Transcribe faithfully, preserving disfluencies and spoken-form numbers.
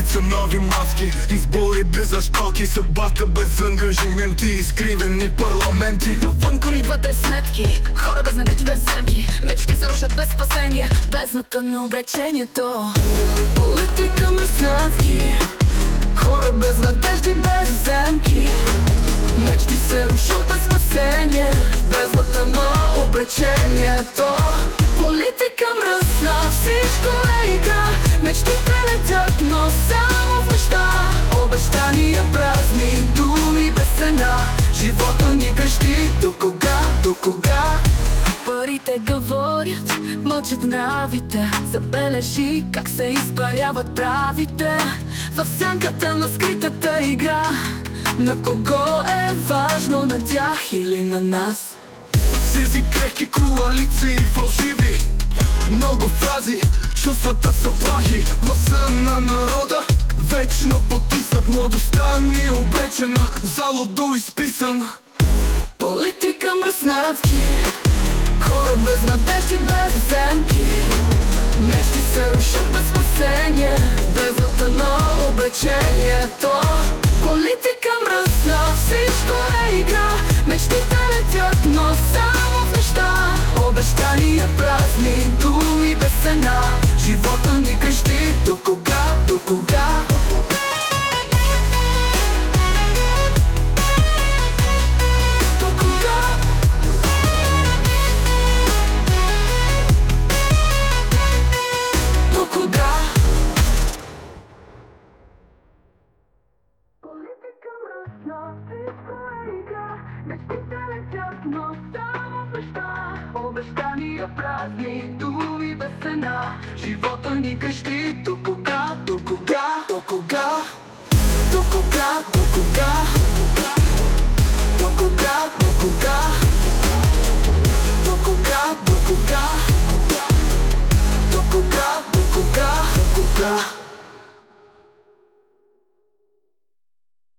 седмица нови маски, избори без застоки, съдбата без ангажименти, изкривени парламенти. Вънком идвате сметки, хора без надежди, без земки, мечти се рушат без спасение, бездната на обречението. Политика мръснатки, хора без надежди, без земки, мечти се рушат без спасение, бездната на обречението. Политика мръсна, всичко е игра, мечтите летят, но само в неща. Обещания празни, думи без цена, живота ни греши. До кога, до кога? Парите говорят, мълчат нравите, забележи как се изпаряват правите. В сянката на скритата игра, на кого е важно, на тях или на нас? Тези крехки коалиции фалшиви, много фрази, чувствата са плахи. Гласа на народа вечно потисат, младостта ни обречена, залудо изписан. Политика мръснатки, хора без надежди, без земки, мечти се рушат без спасение, бездната на обречението. политика мръсна, всичко е игра, мечтите летят, но само в неща. Обещания празни, думи без цена, живота ни греши. До кога, до кога? До кога? До кога? Политика мръсна, всичко е игра, мечтите летят, но само в неща. Обещания празни, думи без цена, живота ни греши. До кога, до кога, до кога? До кога, до кога? До кога, до кога? До кога, до кога? До кога, до кога? До кога?